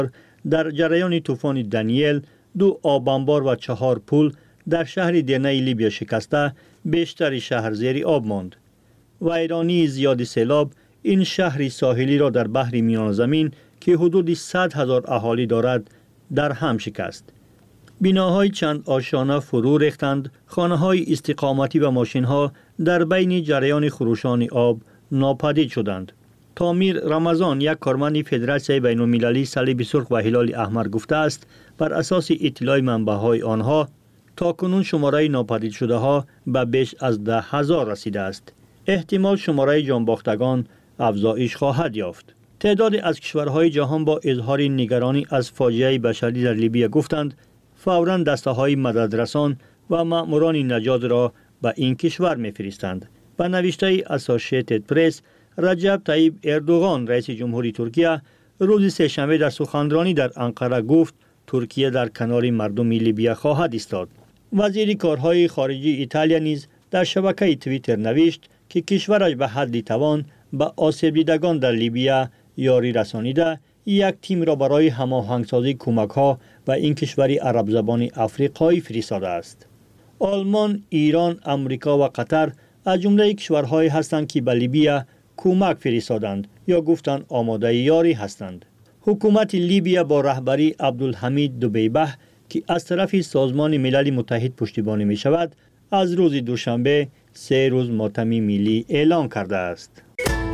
در جریان طوفان دانیل 2 آبانبار و 4 پل در شهر درنه لیبیا شکسته بیشتر شهر زیر آب ماند. ویرانی زیاد سیلاب این شهر ساحلی را در بحر میان زمین که حدود 100,000 اهالی دارد در هم شکست. بناهای چند آشانه فرو ریختند، خانه‌های استقامتی و ماشین‌ها در بین جریان خروشان آب ناپدید شدند. تامیر رمضان، یک کارمند فدراسیون بین‌المللی صلیب سرخ و هلال احمر گفته است بر اساس اطلاع منبع‌های آنها تاکنون شماره ناپدید شده ها به بیش از 10,000 رسیده است. احتمال شماره جانباختگان افزایش خواهد یافت. تعدادی از کشورهای جهان با اظهار نگرانی از فاجعه بشری در لیبیا گفتند فوراً دسته‌های مددرسان و مأموران نجات را به این کشور می‌فرستند. به نوشته اسوسییتد پرس، رجب طیب اردوغان رئیس جمهوری ترکیه روز سه‌شنبه در سخنرانی در انقره گفت ترکیه در کنار مردم لیبیا خواهد ایستاد. وزیر کارهای خارجه ایتالیا نیز در شبکه توییتر نوشت که کشورش به حد توان به آسیب دیدگان در لیبیا یاری رسانیده یک تیم را برای هماهنگسازی کمک‌ها به این کشور عرب زبان افریقایی فرستاده است. آلمان، ایران، امریکا و قطر از جمله کشورهایی هستند که به لیبیا کمک فرستادند یا گفتند آماده یاری هستند. حکومت لیبیا با رهبری عبدالحمید دوبیبه که از طرف سازمان ملل متحد پشتیبانی می شود از روز دوشنبه 3 روز ماتم ملی اعلان کرده است.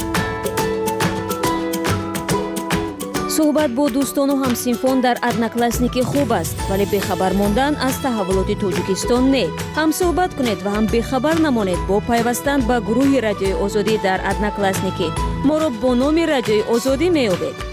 صحبت با دوستان و همسینفون در ادناکلاسنیکی خوب است، ولی بخبر ماندن از تحولات توجیکستان نه. هم صحبت کنید و هم بخبر نمانید با پیوستن به گروه رادیوی آزادی در ادناکلاسنیکی. ما را با نام رادیوی آزادی می‌یابید.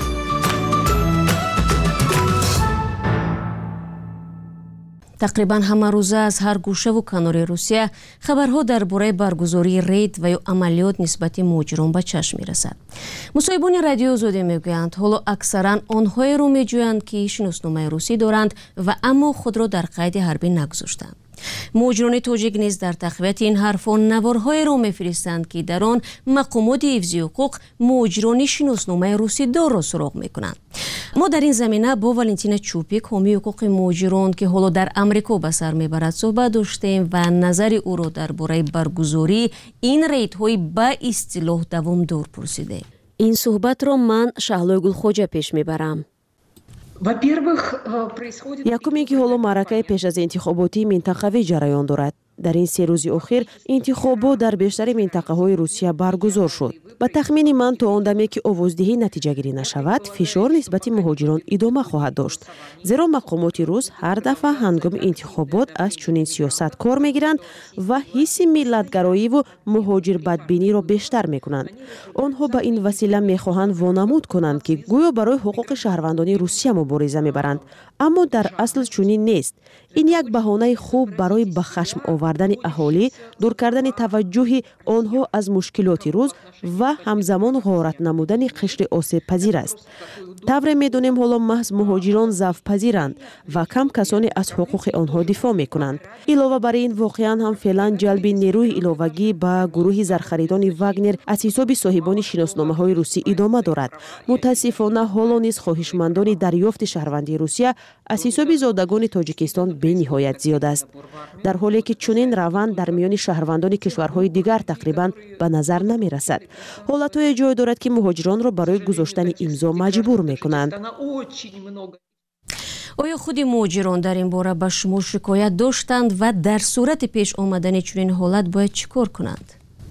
تقریبا همه روزه از هر گوشه و کنار روسیه خبرها درباره برگزاری رید و یا عملیات نسبت مهاجران به چشم میرسد. مصاحبان رادیو آزادی میگویند حالا اکثرا آنهایی رو میجویند که شناسنامه روسی دارند و اما خود را در قید حربی نگذاشتند. مهاجران تاجیک نیز در تقویت این حرفان نوارهای را میفرستند که در آن مقامات حفظی حقوق مهاجران شناسنامه روسی دار را سراغ میکنند. ما در این زمینه با والنتینا چوپیک، حامی حقوق مهاجران که حالا در امریکا به سر میبرد صحبت داشتیم و نظر او را درباره برگزاری این ریدهای به اصطلاح دوامدار پرسیدیم. این صحبت را من شهلای گلخوجه پیش میبرم. یکمی که حالا معرکه پیش از انتخاباتی منطقوی جریان دارد. در این 3 روز اخیر انتخابات در بیشتر منطقه های روسیه برگزار شد. به تخمین من تا آندمی که آوازدهی نتیجه گیری نشود، فشار نسبت مهاجران ادامه خواهد داشت. زیرا مقامات روس هر دفعه هنگام انتخابات از چنین سیاست کار میگیرند و حس ملتگرایی و مهاجر بدبینی را بیشتر میکنند. آنها به این وسیله میخواهند وانمود کنند که گویا برای حقوق شهروندان روسیه مبارزه میبرند، اما در اصل چنین نیست. این یک بهانه خوب برای به خشم آوردن اهالی، دور کردن توجه آنها از مشکلات روز و همزمان غارت نمودن قشر آسیب پذیر است. طور میدونیم حالا محض مهاجران ضعف پذیرند و کم کسانی از حقوق آنها دفاع میکنند. علاوه بر این واقعا هم فعلا جلب نیروی علاوگی به گروه زرخریدان واگنر از حساب صاحبان شناسنامه های روسی ادامه دارد. متاسفانه حالا نیز خواهشمندان دریافت شهروندی روسیه از حساب زادگان تاجیکستان به نهایت زیاد است، در حالی که چنین روند در میان شهروندان کشورهای دیگر تقریبا به نظر نمی رسد. حالتهای جای دارد که مهاجران را برای گذاشتن امضا مجبور می کنند. آیا خود مهاجران در این باره به شما شکایت داشتند و در صورت پیش آمدن چنین حالت باید چیکار کنند؟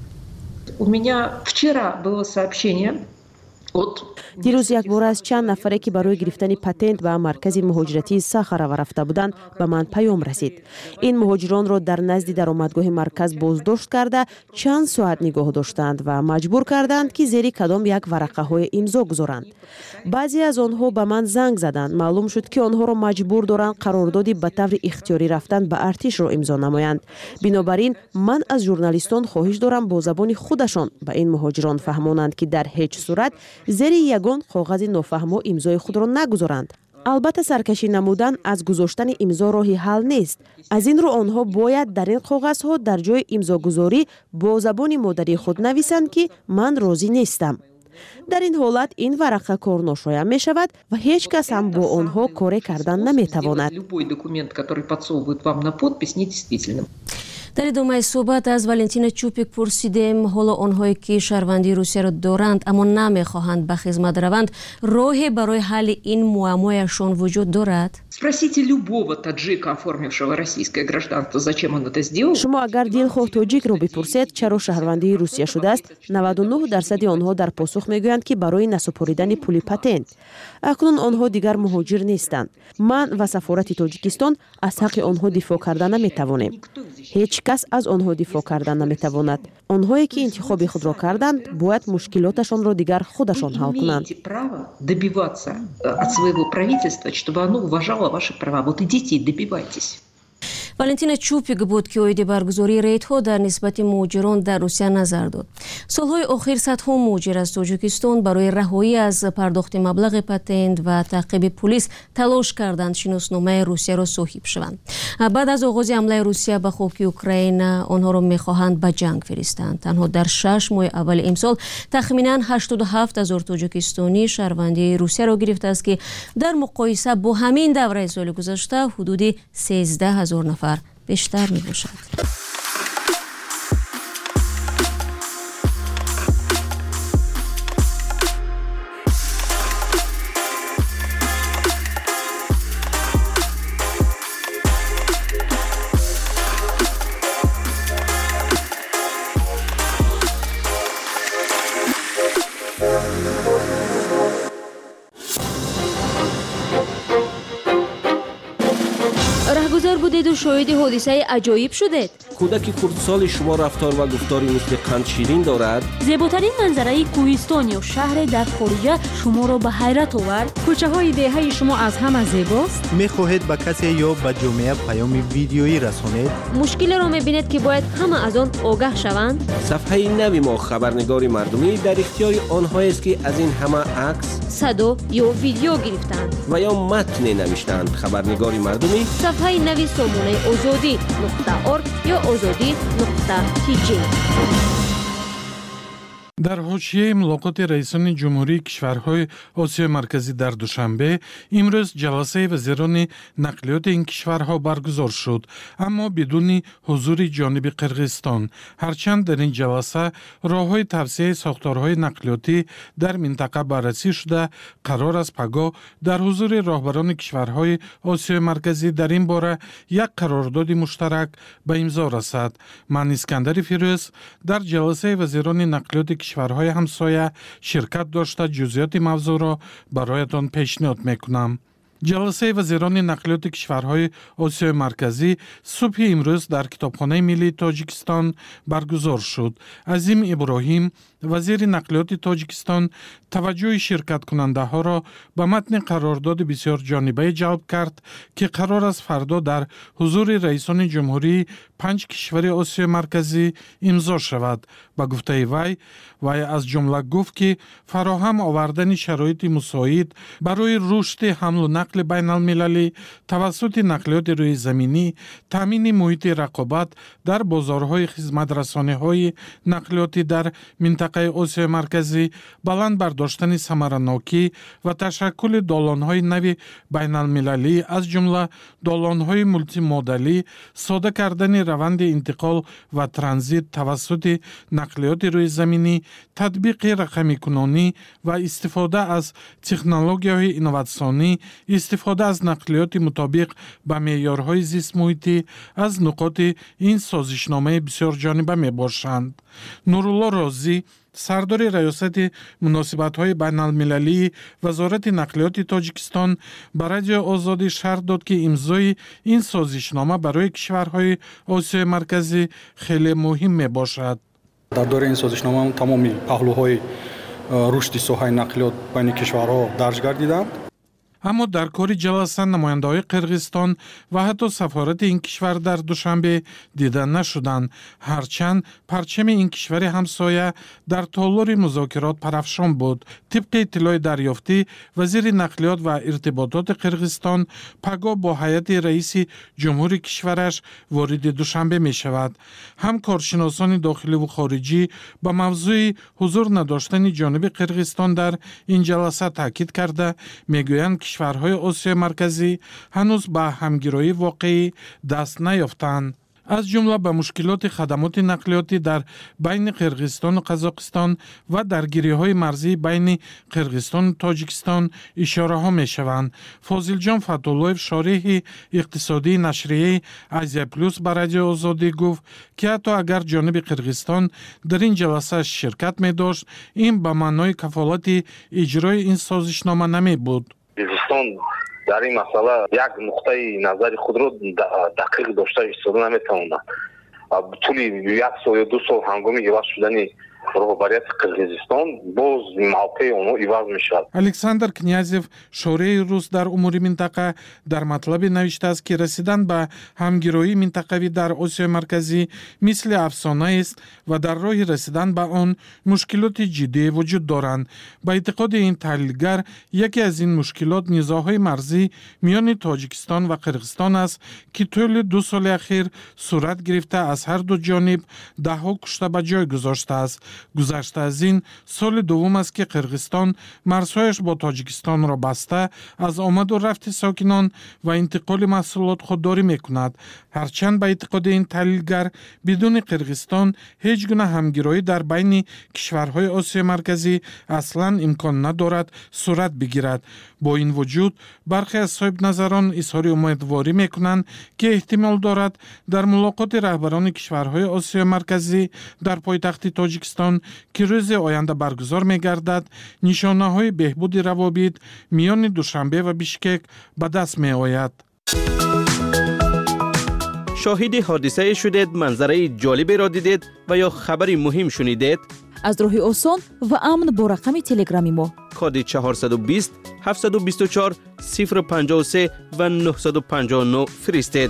دیروز یک بار از چند نفره که برای گرفتن پتنت به مرکز مهاجرتی ساخاروو رفته بودند به من پیام رسید. این مهاجران را در نزد درآمدگاه مرکز بازداشت کرده چند ساعت نگاه داشتند و مجبور کردند که زیر کدام یک ورقه های امضا گذارند. بعضی از آنها به من زنگ زدند. معلوم شد که آنها را مجبور دارند قراردادی به طور اختیاری رفتن به ارتش را امضا نمایند. بنابراین من از ژورنالیستان خواهش دارم با زبان خودشان به این مهاجران فهمانند که در هیچ صورت زیر یگان کاغذ نافهم و امضای خود را نگذارند. البته سرکشی نمودن از گذاشتن امضا راهی حل نیست. از این رو آنها باید در این کاغذها در جای امضاگذاری با زبان مادری خود نویسند که من راضی نیستم. در این حالت این ورقه کار ناشایان می شود و هیچ کس هم با آنها کاری کردن نمی تواند. در ادامه صحبت از والنتینا چوپیک پرسیدیم حالا آنهایی که شهروندی روسیه را دارند اما نمیخواهند به خدمت روند راهی برای حل این معمایشان وجود دارد؟ شما اگر دلخواه تاجیک را بپرسید چرا شهروندی روسیه شده است 99% آنها در پاسخ میگویند که برای نسپاریدن پول پتنت. اکنون آنها دیگر مهاجر نیستند. من و سفارت تاجیکستان از حق آنها دفاع کردن نمیتوانیم. هیچ کس از آنها دفاع کردن نمیتواند. آنهایی که انتخاب خود را کردند باید مشکلاتشان را دیگر خودشان حل کنند. والنتینا چوپیک بود که اوید برگزاری ریدها در نسبت مهاجران در روسیه نظر داد. سالهای اخیر صدها مهاجر از تاجیکستان برای رهایی از پرداخت مبلغ پتنت و تعقیب پلیس تلاش کردند شناسنامه روسیه را صاحب شوند. بعد از آغاز حمله روسیه به خاک اوکراین آنها را میخواهند به جنگ فرستند. تنها در 6 ماه اول امسال تخمینا 87,000 تاجیکستانی شهروندی روسیه را گرفته است که در مقایسه با همین دوره سال گذشته حدود 13,000 نفر بیشتر می باشد. رهگذر بودید و شاهد حادثه عجایب شدید. کودک خردسال شما رفتار و گفتاری مثل قند شیرین دارد. زیباترین منظره کوهستان یا شهر در خارجه شما را به حیرت آورد. کوچه های دهه شما از همه زیباست. میخواهید به کسی یا به جامعه پیام ویدیویی رسانید. مشکل را میبینید که باید همه از آن آگاه شوند. صفحه نوی ما خبرنگار مردمی در اختیار آنهایی است که از این همه عکس، صدا یا ویدیو گرفتند و یا متن نوشتند. خبرنگار مردمی صفحه نوی سامانه azadi.org یا azadi.tg. در حاشیه ملاقات رئیسان جمهوری کشورهای آسیای مرکزی در دوشنبه امروز جلسه وزیران نقلیات این کشورها برگزار شد، اما بدون حضور جانب قرقیزستان. هرچند در این جلسه راههای توسعه ساختارهای نقلیاتی در منطقه بررسی شده، قرار است پگاه در حضور راهبران کشورهای آسیای مرکزی در این باره یک قرارداد مشترک به امضا رسد. من اسکندر فیروز در جلسه وزیران نقلیات کشورهای همسایه شرکت داشته جزئیات موضوع را برایتان پیشنهاد میکنم. جلسه وزیران نقلیات کشورهای آسیای مرکزی صبح امروز در کتابخانه ملی تاجیکستان برگزار شد. عظیم ابراهیم وزیر نقلیات تاجیکستان توجه شرکت کننده ها را به متن قرارداد بسیار جانبه جلب کرد که قرار است فردا در حضور رئیسان جمهوری 5 کشور آسیای مرکزی امضا شود. با گفته وی از جمله گفت که فراهم آوردن شرایط مساعد برای رشد حمل و نقل بین المللی توسط نقلیات روی زمینی، تامین محیط رقابت در بازارهای خدمت رسانی‌های نقلیاتی در منطقه آسیای مرکزی، بلند برداشتن ثمره‌ناکی و تشکل دالان‌های نوی بین المللی از جمله دالان‌های مولتی مدلی، ساده کردن روند انتقال و ترانزیت توسط نقلیات روی زمینی، تطبیق رقمی کنونی و استفاده از تکنولوژی‌های اینوواسیونی، استفاده از نقلیات مطابق به معیارهای زیست محیطی از نقاط این سازشنامه بسیار جانبه می باشند. نورالله رازی سردار ریاست مناسبت‌های بین المللی وزارت نقلیات تاجیکستان به رادیو آزادی شرح داد که امضای این سازشنامه برای کشورهای آسیای مرکزی خیلی مهم می باشد. در دوره این سازشنامه تمامی پهلوهای رشد ساحه نقلیات بین کشورها درج گردیدند. اما در کار جلسه نماینده‌های قرغیزستان و حتی سفارت این کشور در دوشنبه دیده نشدند، هرچند پرچم این کشور همسایه در تالار مذاکرات پرافشان بود. طبق اطلاع دریافتی، وزیر نقلیات و ارتباطات قرغیزستان پگاه با هیئت رئیس جمهور کشورش وارد دوشنبه می شود. هم کارشناسان داخلی و خارجی با موضوع حضور نداشتن جانب قرغیزستان در این جلسه تاکید کرده میگویند کشورهای آسیا مرکزی هنوز به همگرایی واقعی دست نیافتند. از جمله به مشکلات خدمات نقلیاتی در بین قرغیزستان و قزاقستان و درگیری‌های مرزی بین قرغیزستان و تاجیکستان اشاره ها می شوند. فاضل جان فتولویف، شارح اقتصادی نشریه آسیا پلوس به رادیو آزادی گفت که حتی اگر جانب قرغیزستان در این جلسه شرکت می داشت، این به معنای کفالت اجرای این سازشنامه نمی بود. در این مسئله یک نقطه نظر خود رو دقیق داشته ایستاده نمیتونه. طول یک سال یا 2 سال هنگامی عوض شدن رهبریت قرغیزستان باز موقع اونو عوض میشد. الکساندر کنیازیف، شورای روس در امور منطقه، در مطلب نوشته است که رسیدن به همگرایی منطقوی در آسیا مرکزی مثل افسانه است و در راه رسیدن به آن مشکلات جدی وجود دارند. با اعتقاد این تحلیلگر، یکی از این مشکلات نزاع‌های مرزی میان تاجیکستان و قرغیزستان است که طول 2 سال اخیر صورت گرفته از هر دو جانب ده‌ها کشته به جای گذاشته است. گذشته از این سال دوم است که قرغیزستان مرزهایش با تاجیکستان را بسته از آمد و رفت ساکنان و انتقال محصولات خودداری میکند. هرچند به اعتقاد این تحلیلگر بدون قرغیزستان هیچ گونه همگرایی در بین کشورهای آسیا مرکزی اصلا امکان ندارد صورت بگیرد. با این وجود برخی از صاحب نظران اظهار امیدواری میکنند که احتمال دارد در ملاقات رهبران کشورهای آسیا مرکزی در پایتخت تاجیکستان که روز آینده برگزار می‌گردد، نشانه‌های بهبود روابط میان دوشنبه و بیشکک به دست می‌آید. شاهد حادثه شدید، منظره جالبی را دیدید و یا خبری مهم شنیدید؟ از راه آسان و امن با رقم تلگرامی ما کد 420 724 053 و 959 فرستید.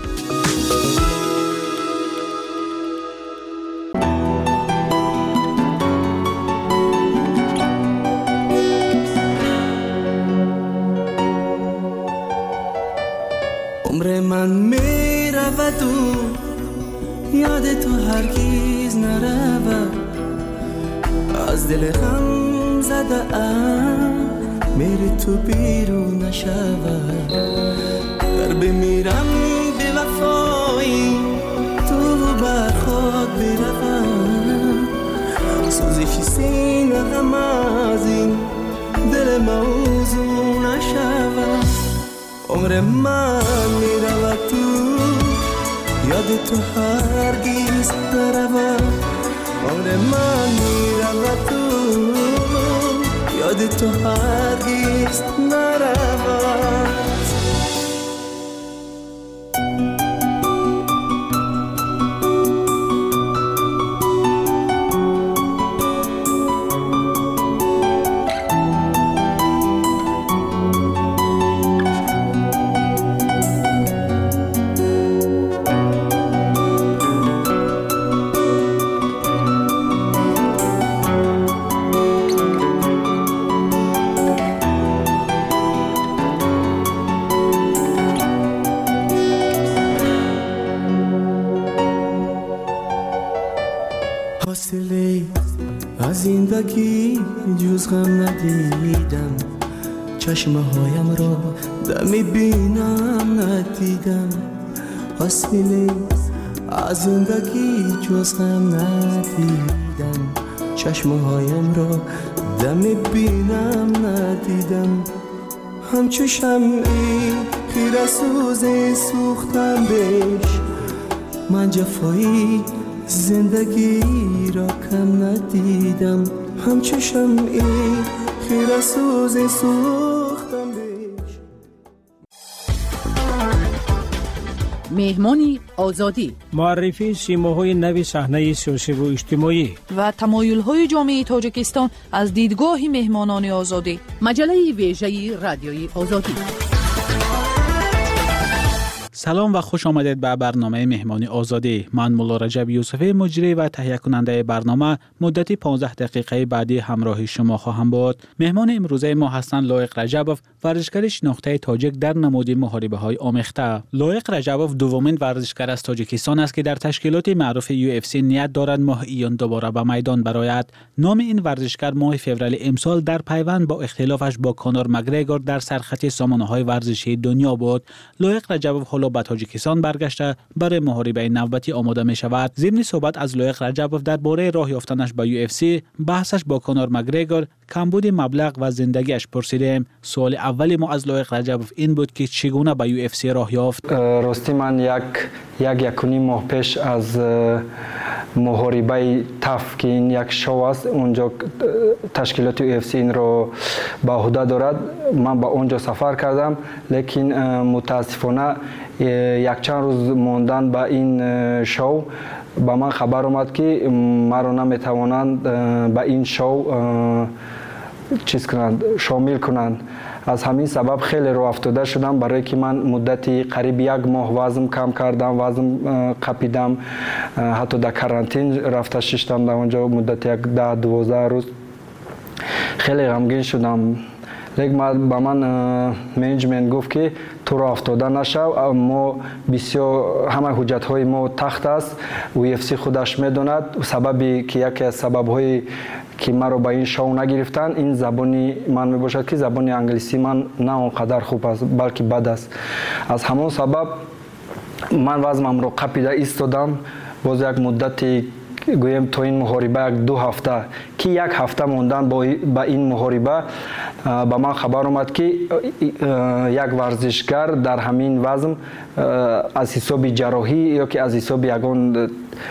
عمر من می رود و یاد تو هرگیز نرود، از دل غم زده ام میری تو بیرون نشود. در بمیرم به وفایی تو بر خود بروم، سوزش سینه غم از این دل موضوع نشود. عمر من میرود تو یاد تو هرگیز نرود. عمر من میرود تو یاد تو هرگیز نرود. از زندگی جز غم ندیدم، چشمه هایم را دمی بینم ندیدم. حاصله از زندگی جز غم ندیدم، چشمه هایم را دمی بینم ندیدم. همچو شمعی خیره سوز سوختم بهش، من جفایی زندگی را کم ندیدم. همچو شمعی خیره سوز سوختم بهش. مهمان آزادی، معرفی سیماهای نو صحنه سیاسی و اجتماعی و تمایل‌های جامعه تاجیکستان از دیدگاه مهمانان آزادی. مجله ویژه رادیوی آزادی. سلام و خوش آمدید به برنامه مهمانی آزادی. من مولا رجب یوسفی مجری و تهیه کننده برنامه مدتی 15 دقیقه بعدی همراه شما خواهم بود. مهمان امروزه ما هستند لایق رجبوف، ورزشگر شناخته تاجیک در نماد محاربه‌های آمیخته. لایق رجبوف دومین ورزشگر از تاجیکستان است که در تشکیلات معروف UFC نیت دارد ماه ایون دوباره به میدان برآید. نام این ورزشگر ماه فوریه امسال در پیوند با اختلافش با کانور مگریگور در سرخط سامانه‌های ورزشی دنیا بود. لایق رجبوف حالا به تاجیکستان برگشته برای محاربه نوبتی آماده می شود. ضمن صحبت از لایق رجبوف درباره راه یافتنش به UFC، بحثش با کانور مگریگور، کمبود مبلغ و زندگیش پرسیدیم. سوال اولی ما از لایق رجبوف این بود که چگونه به UFC راه یافت. راستی من یک ماه پیش از محاربه تف که این یک شو است اونجا تشکیلات UFC این رو به عهده دارد، من به اونجا سفر کردم، لیکن متاسفانه یک چند روز موندن به این شو به من خبر اومد که مرا نمیتوانند به این شو شامل کنند. از همین سبب خیلی رو افتاده شدم، برای که من مدتی قریب یک ماه وزن کم کردم، وزن قپیدم، حتی در کرانتین رفته شدم در اونجا مدت یک 10-12 روز. خیلی غمگین شدم، لیکن با من منیجمنت گفت که تو را افتاده نشو، ما بسیار همه حجت های ما تخت است، UFC خودش میداند. سببی که یکی از سبب های که مرا با این شو نگرفتن این زبانی من می باشد که زبانی انگلیسی من نه اونقدر خوب است بلکه بد است. از همون سبب من وزنم رو قپیده ایستادم. باز یک مدتی گویم تا این محاربه 2 هفته که 1 هفته موندن با این محاربه با من خبر اومد که یک ورزشگر در همین وزن از حساب جراحی یا که از حساب یگان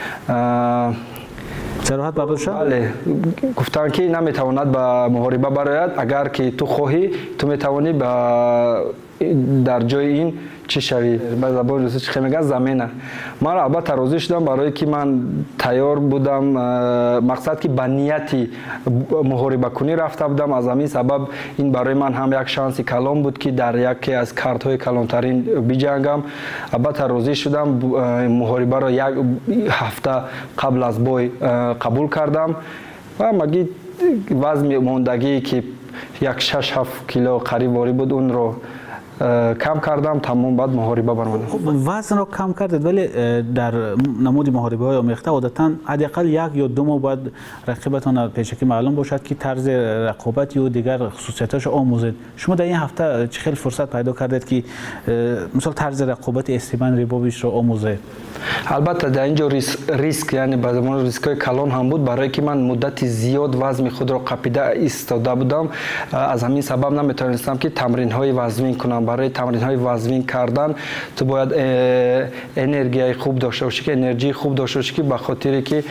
جراحت برداشت؟ بله، گفتن که نمیتواند به محاربه برآید. اگر که تو خواهی تو میتوانی در جای این چی شوی. به زبان روسی چی میگن زمینه. من البته راضی شدم برای که من تیار بودم، مقصد که به نیتی محاربه کنی رفته بودم. از همین سبب این برای من هم یک شانس کلان بود که در یکی از کارت های کلانترین بجنگم. البته راضی شدم، محاربه را 1 هفته قبل از بای قبول کردم و مگی وزن موندگی که 6-7 کیلو قریب واری بود اون رو کم کردم. تمام بعد محاربه برآمدم. وزن رو کم کردید، ولی در نمود محاربه های آمیخته عادتاً حداقل 1 یا 2 ماه باید رقیبتان پیشکی معلوم باشد که طرز رقابت یا دیگر خصوصیتاش آموزید. شما در این هفته چه خیلی فرصت پیدا کردید که مثلا طرز رقابت استیون ریبوویچ رو آموزید؟ البته در اینجا ریسک یعنی به زمان ریسکای کلان هم بود، برای که من مدت زیاد وزن خود را قپیده ایستاده بودم. از همین سبب نمیتونستم که تمرین های وزنی کنم. برای تمرین های وزنی کردن تو باید انرژی خوب داشته باشی، که انرژی خوب داشته باشی که به خاطر که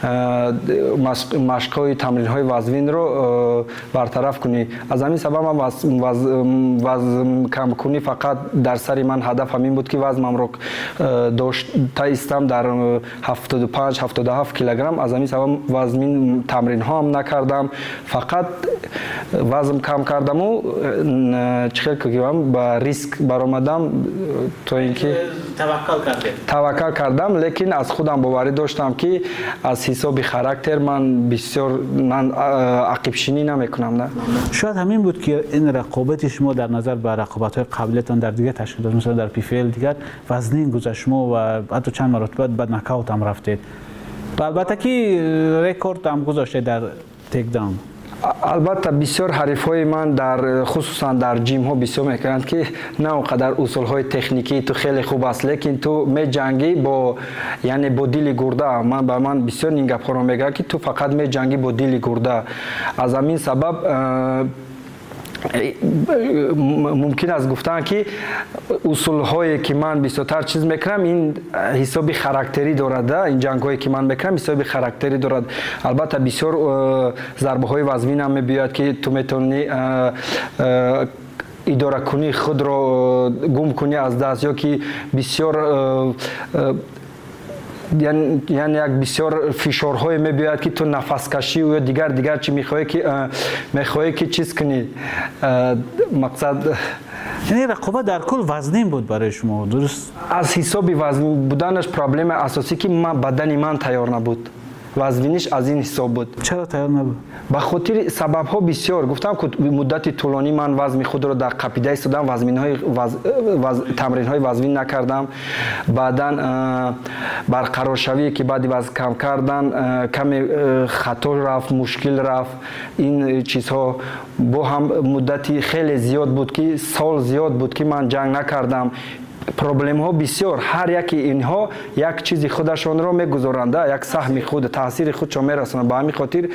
مشق های تمرین های وزنی رو برطرف کنی. از همین سبب من وزن کم کنی فقط در سری من هدف همین بود که وزنم رو داشته ایستم در 75-77 کیلوگرم. از همین سبب وزن تمرین ها هم نکردم، فقط وزن کم کردم و چه کردم با ریسک برآمدم تا اینکه توکل کردم. لیکن از خودم باوری داشتم که از حساب خاراکتر من عقب شینی نمیکنم. نه شاید همین بود که این رقابت شما در نظر به رقابت های قبلیتان در دیگه تشکیلات مثلا در PFL دیگر وزنین گذشت شما و حتی چند مرتبه به نکاوت هم رفتید. البته که رکورد هم گذاشته در تیک داون. البته بسیار حریفای من در خصوصا در جیم ها بسیار میکنند که نه اونقدر اصول های تکنیکی تو خیلی خوب است، لیکن تو می جنگی با یعنی با دیل گرده. من بسیار این گپ ها رو میگم که تو فقط می جنگی با دیل گرده. از همین سبب ممکن است گفتن که اصول هایی که من بیشتر چیز میکنم این حسابی خاراکتری دارد. این جنگ هایی که من میکنم حسابی خاراکتری دارد. البته بسیار ضربه های وزنی هم میبیاد که تو میتونی اداره کنی خود را گم کنی از دست یا که بسیار یعنی یک بسیار فشارهای میبیاید که تو نفس کشی و دیگر چی میخواهی که چیز کنی مقصد یعنی رقابت در کل وزنین بود برای شما درست؟ از حساب وزن بودنش پرابلم اساسی که بدن من تیار نبود وزنش از این حساب بود. چرا تیار نبود؟ به خاطر سبب ها بسیار گفتم که مدت طولانی من وزن خود را در قپیده ایستادم تمرین های وزنی نکردم بعداً برقرار شوی که بعد وزن کم کردن کمی خطا رفت مشکل رفت این چیزها با هم مدتی خیلی زیاد بود که سال زیاد بود که من جنگ نکردم پروبلم ها بسیار هر یکی اینها یک چیزی خودشان را میگذارند یک سهم خود تاثیر خودشان میرسانند به همین خاطر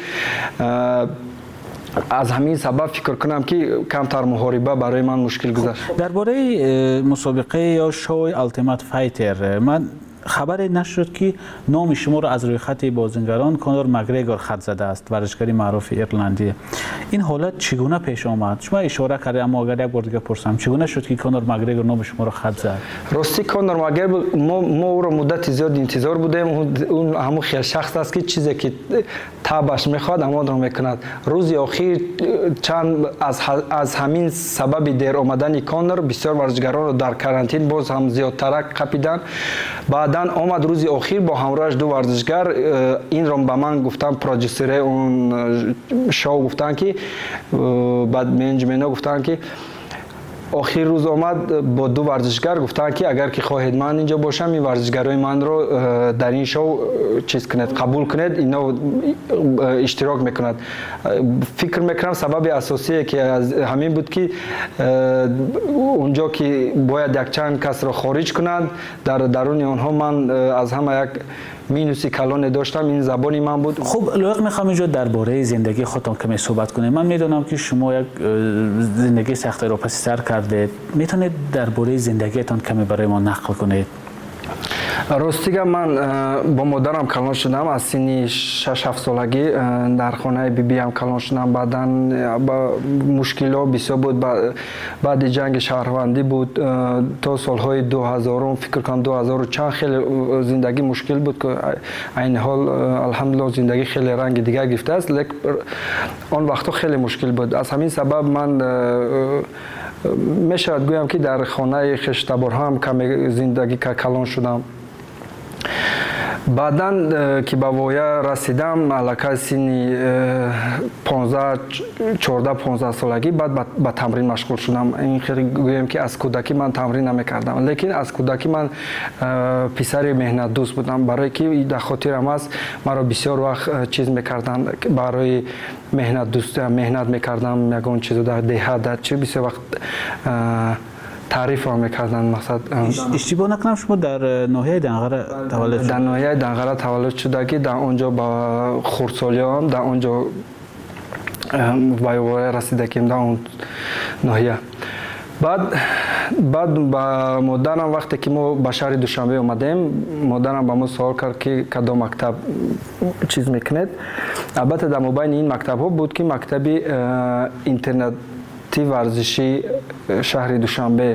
از همین سبب فکر کنم که کمتر محاربه برای من مشکل گذشت. درباره مسابقه یا شوی التیمت فایتر من خبری نشد که نام شما را از روی خط بازیگران کانور مگریگور خط زده است ورزشکار معروف ایرلندی. این حالت چگونه پیش آمد؟ شما اشاره کردید اما اگر یک بار دیگه پرسم چگونه شد که کانور مگریگور نام شما را خط زد؟ راستی کانور مگریگور ما او را مدت زیاد انتظار بودیم اون همون خیلی شخص است که چیزی که تابش میخواد اما را میکند. روز اخیر چند از همین سبب دیر آمدن کانور بسیار ورزشکاران را در کرانتین باز هم زیادتر قپیدن. بعداً آمد روز اخیر با همراهش دو ورزشگر این را به من گفتن پروژیسر اون شو گفتن که بعد منیجمنت گفتن که آخر روز آمد با دو ورزشگر گفتن که اگر که خواهید من اینجا باشم این ورزشگرای من رو در این شو چیز کنید قبول کنید اینا اشتراک میکند. فکر میکنم سبب اساسی که از همین بود که اونجا که باید یک چند کس را خارج کنند در درون آنها من از همه یک مینوسی کلان داشتم این زبانی من بود. خب لایق میخوام اینجا درباره زندگی خودتان کمی صحبت کنیم. من میدونم که شما یک زندگی سخت را پس سر کردید. میتونید درباره زندگیتان کمی برای ما نقل کنید؟ راستیگه من با مادرم کلان شدم از سن 6-7 سالگی در خانه بی هم کلان شدم. بعداً مشکلات بسیار بود بعد جنگ شهروندی بود تا سالهای 2000 فکر کنم 2000 چند خیلی زندگی مشکل بود که این حال الحمدلله زندگی خیلی رنگ دیگر گرفته است لیکن آن وقتا خیلی مشکل بود. از همین سبب من میشود گویم که در خانه خشتبار هم کمی زندگی کلان شدم. بعداً که به وایه رسیدم علاقه سنی 14-15 سالگی بعد به تمرین مشغول شدم. این خیلی گویم که از کودکی من تمرین نمیکردم لیکن از کودکی من پسر مهنت دوست بودم برای که در خاطرم است مرا بسیار وقت چیز میکردن برای مهنت دوست مهنت میکردم یگان چیزو در دهات چه بسیار وقت تعریف هم میکردن. مقصد اشتباه نکنم شما در ناحیه دنغره تولد شد؟ در ناحیه دنغره تولد شده که در اونجا با خردسالیام در اونجا وایواره رسیدگیم در اون ناحیه. بعد با مادرم وقتی که ما به شهر دوشنبه اومدیم مادرم با ما سوال کرد که کدام مکتب چیز میکنید. البته در مابین این مکتب ها بود که مکتب اینترنتی ورزشی شهر دوشنبه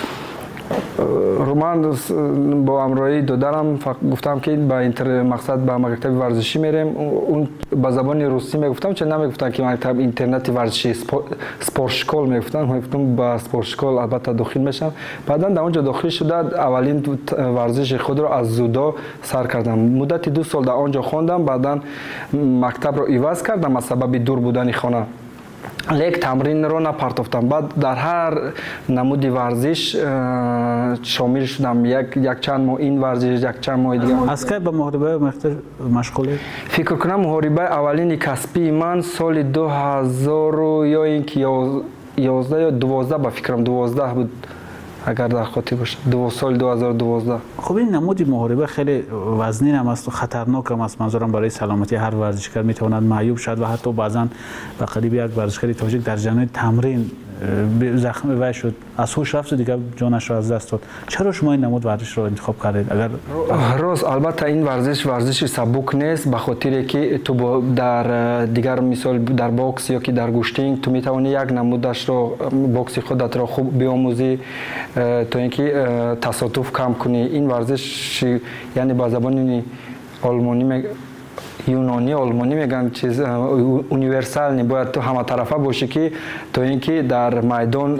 رومان با همراهی دادرم گفتم که با مقصد به مکتب ورزشی میریم. اون با زبان روسی میگفتم چه نمیگفتن که مکتب اینترنتی ورزشی سپورت شکول میگفتن. گفتم با سپورت شکول البته داخل میشم. بعدا در اونجا داخل شده اولین ورزش خود را از زودو سر کردم. مدت 2 سال در اونجا خواندم. بعدا مکتب رو عوض کردم از سبب دور بودن خانه. لیک تمرین رو نپرتافتم. بعد در هر نمودی ورزش شامل شدم. یک چند ماه این ورزش یک چند ماه دیگه. از که به محاربه مشغولی؟ فکر کنم محاربه اولین کسبی من سال 2000 یا اینکه 11 یا 12 با فکرم 12 بود اگر در خاطر باشه. سال 2012. خب این نمودی محاربه خیلی وزنین هم است و خطرناک هم است. منظورم برای سلامتی هر ورزشکار میتواند معیوب شد و حتی بعضا به قریب یک ورزشکار تاجیک در جریان تمرین زخمی شد، از هوش رفت و دیگه جانش را از دست داد. چرا شما این نمود ورزش را انتخاب کردید؟ اگر راست البته این ورزش سبک نیست، به خاطر که تو در دیگر مثال در باکس یا که در گوشتینگ تو میتوانی یک نمودش رو باکس خودت را خوب بیاموزی تا اینکه تصادف کم کنی. این ورزش یعنی با زبان آلمانی یونانی آلمانی میگن چیز اونیورسال نی، باید تو همه طرفه باشی که تا اینکه در میدان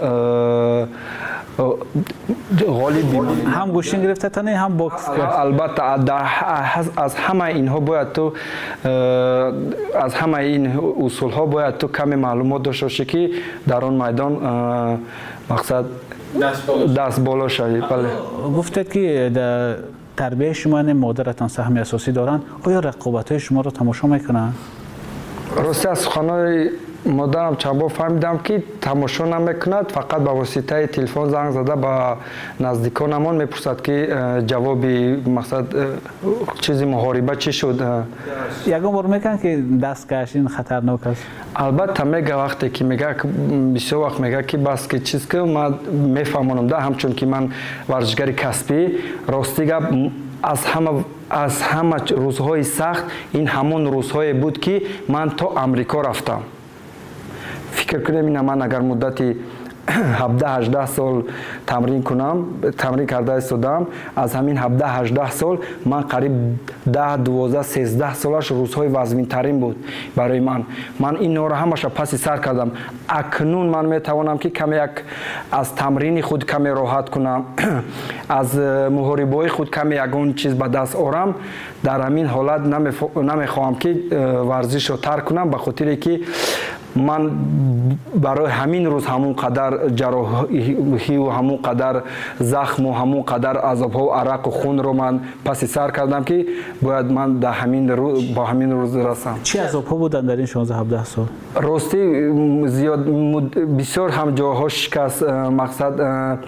غالب بمونی. هم گوشتینگ گرفته تنه هم باکس. البته از همه اینها باید تو از همه این اصول ها باید تو کمی معلومات داشته باشی که در آن میدان مقصد دست بالا شوی. بله گفتید که در تربیه شما مادرتان سهم اساسی دارن، آیا رقابت‌های شما رو تماشا میکنن؟ راستی از خانه مادرم چند بار فهمیدم که تماشا نمیکند، فقط به واسطه تلفن زنگ زده به نزدیکانمان میپرسد که جواب مقصد چیزی محاربه چی شد. یکم بار میگن که دست کشین خطرناک است. البته میگه وقتی که میگه بسیار وقت میگه که بس که چیز که من میفهمونم ده، همچون که من ورزشگر کسبی راستی گپ از همه روزهای سخت این همون روزهای بود که من تا امریکا رفتم. فکر کنم این من اگر مدتی 17-18 سال تمرین کنم، تمرین کرده استادم، از همین 17-18 سال من قریب 10-12-13 سالش روزهای وزمین ترین بود برای من این را همش پس سر کردم. اکنون من میتوانم که کمی از تمرین خود کمی راحت کنم، از محاربه‌های خود کمی یگون چیز به دست آورم. در همین حالت نمیخواهم که ورزش رو ترک کنم، به خاطر که من برای همین روز همون قدر جراحی و همون قدر زخم و همون قدر عذاب‌ها و عرق و خون رو من پس سر کردم که باید من در با همین روز رسم. چه عذاب‌ها بودن در این 16-17 سال؟ راستی زیاد بسیار هم جاها شکست، مقصد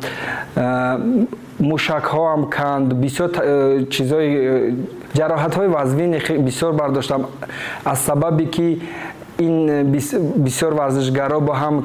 موشک ها هم کند، بسیار چیزای جراحت های وزمین بسیار برداشتم از سببی که این بسیار ورزشگرا با هم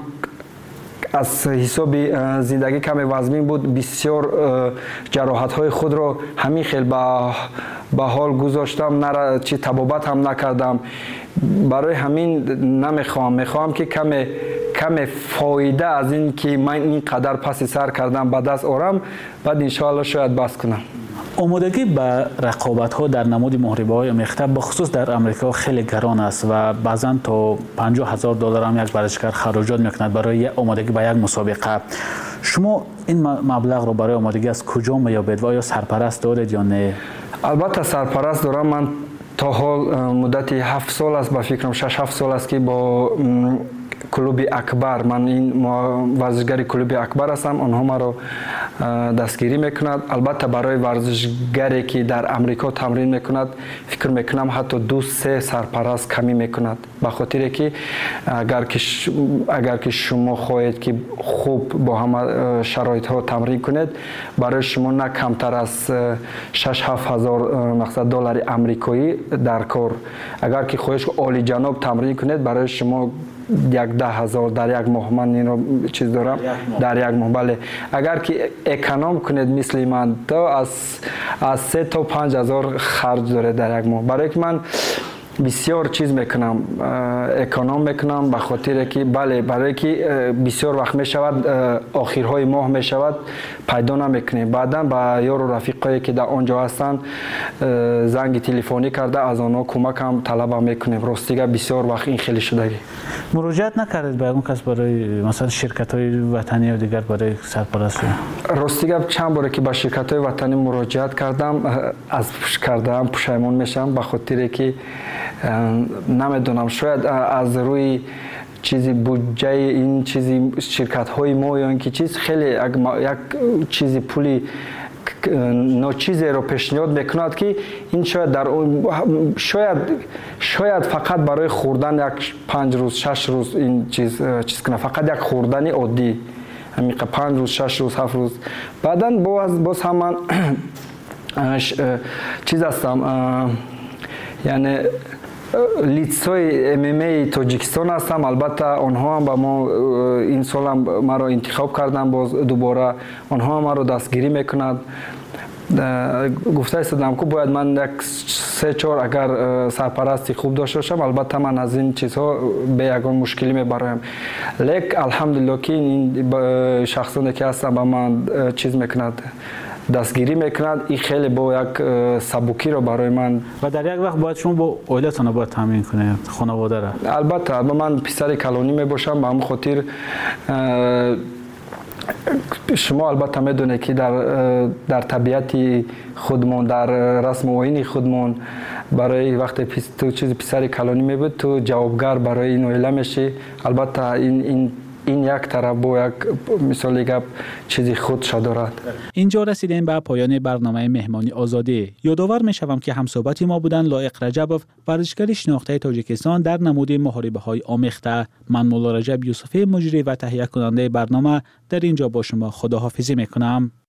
از حساب زندگی کم وزمین بود، بسیار جراحت های خود را همین خیلی به حال گذاشتم، نه چی طبابت هم نکردم. برای همین میخوام که کم فایده از این که من این قدر پس سر کردم به دست آورم، بعد انشاءالله شاید بس کنم. آمادگی به رقابت ها در نمود محاربه های آمیخته به خصوص در امریکا خیلی گران است و بعضا تا $50,000 هم یک ورزشکار خراجات میکند برای آمادگی به یک مسابقه. شما این مبلغ رو برای آمادگی از کجا میابید و آیا سرپرست دارید یا نه؟ البته سرپرست دارم. من تا حال مدتی 7 سال است، با فکرم 6-7 سال است که با کلوب اکبر، من این ورزشگر کلوب اکبر هستم، آنها مرا دستگیری میکند. البته برای ورزشگری که در امریکا تمرین میکند فکر میکنم حتی 2-3 سرپرست کمی میکند، به خاطر که اگر که شما خواهید که خوب با همه شرایط ها تمرین کنید، برای شما نه کمتر از $6-7 هزار دلار امریکایی در کار. اگر که خواهید عالی جناب تمرین کنید، برای شما 10,000 در یک ماه، من این رو چیز دارم در یک ماه. بله اگر که اکانوم کنید مثل من تا از 3 تا 5,000 خرج داره در یک ماه. برای که من بسیار چیز میکنم، اکانوم میکنم، به خاطر که بله برای که بسیار وقت میشود آخرهای ماه میشود پیدا نمیکنیم، بعدا با یار و رفیقایی که در آنجا هستن زنگ تلفنی کرده از آنها کمک هم طلب میکنیم. راستیگه بسیار وقت این خیلی شدگی. مراجعت نکردید به اون کس برای مثلا شرکت های وطنی و دیگر برای سرپرست؟ راستیگه چند باره که با شرکت های وطنی مراجعت کردم، پشیمون میشم، به خاطر که نمیدونم شاید از روی چیزی بودجه این چیزی شرکت های ما یا اینکه چیز خیلی یک چیزی پولی چیزی رو پیشنهاد میکند که این شاید در شاید فقط برای خوردن یک 5 روز 6 روز این چیز کنه، فقط یک خوردن عادی همین 5 روز 6 روز 7 روز. بعداً باز هم من چیز هستم، یعنی لیدسای MMA تاجیکستان هستم. البته آنها هم با ما این سال هم مرا انتخاب کردن، باز دوباره آنها هم مرا دستگیری میکنند. گفته استادم که باید من یک 3-4 اگر سرپرستی خوب داشته باشم، البته من از این چیزها به یگان مشکلی میبرایم. لیک الحمدلله که این شخصانی که هستم با من چیز میکند، دستگیری میکند، این خیلی با یک سبکی رو برای من. و در یک وقت باید شما با عائلتون باید تامین کنید خانواده را. البته من پسر کلانی میباشم، به همون خاطر شما البته میدونید که در طبیعت خودمون، در رسم و آیین خودمون، برای وقتی تو چیز پسر کلانی میبود تو جوابگر برای این عائله میشی. البته این یک طرف با یک مثال گپ چیزی خودش دارد. اینجا رسیدیم به پایان برنامه مهمانی آزادی. یادآور میشوم که همصحبت ما بودن لایق رجبوف، ورزشکار شناخته تاجیکستان در نمود محاربه‌های آمیخته. من مولا رجب یوسفی، مجری و تهیه کننده برنامه، در اینجا با شما خداحافظی میکنم.